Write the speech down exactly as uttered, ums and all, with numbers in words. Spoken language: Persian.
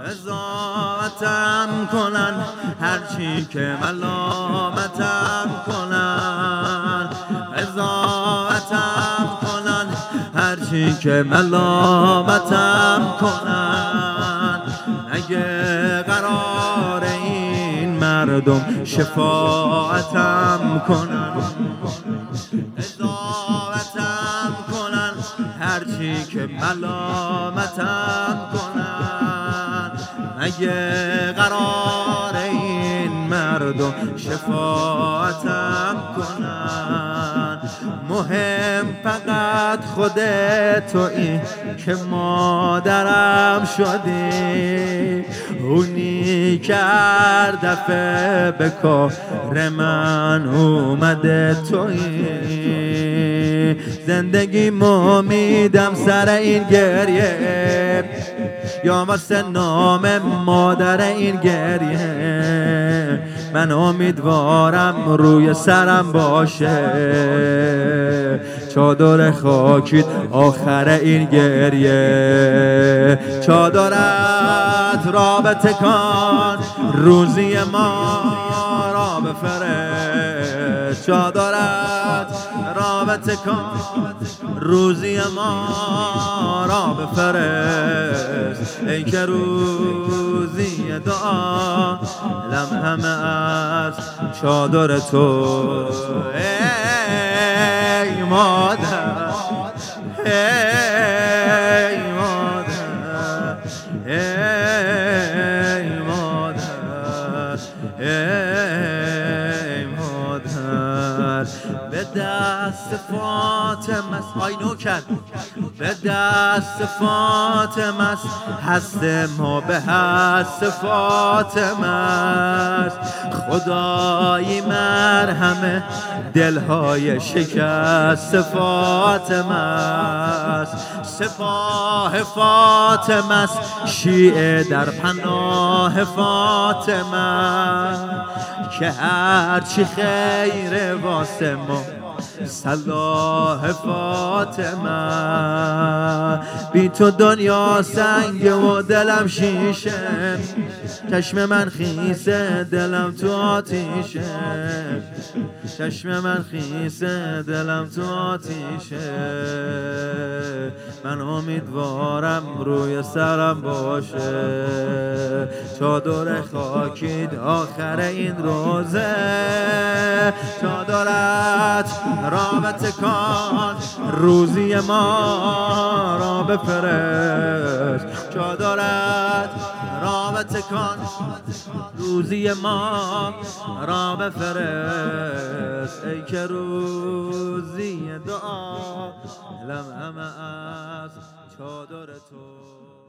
قضاوتم کنن هرچی که ملامتم کنن، قضاوتم کنن هرچی که ملامتم کنن. اگه قرار این مردم شفاعتم کنن، قضاوتم کنن هرچی که ملامتم کنن. اگه قرار این مردم شفاعتم کنن، مهم فقط خودت تویی که مادرم شدی، اونی که هر دفعه به کار من اومده تویی. زندگیمو میدم سر این گریه، یا واسه نام مادر این گریه. من امیدوارم روی سرم باشه چادر خاکیت آخر این گریه. چادرت را بتکان روزی ما را بفرست، چادرت را بتکان روزی ما را بفرست. ای که روزی دعا لم همه از چادر تو. ای مادر، ای مادر، ای مادر، ای مادر. به دست فاطمه است، آی نوکر، به دست فاطمه است، هست ما به هست فاطمه است. خدایی مرهم دلهای شکست فاطمه است. سپاه فاطمه است، شیعه در پناه فاطمه، که هرچی خیر واسه ما صلاح فاطمه. بی تو دنیا سنگ و دلم شیشه، چشم من خیسه دلم تو آتیشه، چشم من خیسه دلم تو آتیشه. من امیدوارم روی سرم باشه چادر خاکیت آخر این روزه. چادرت را بتکان روزی ما را بفرست، چادرت را بتکان روزی ما را بفرست. ای که روزی دعا لمعه از چادر تو.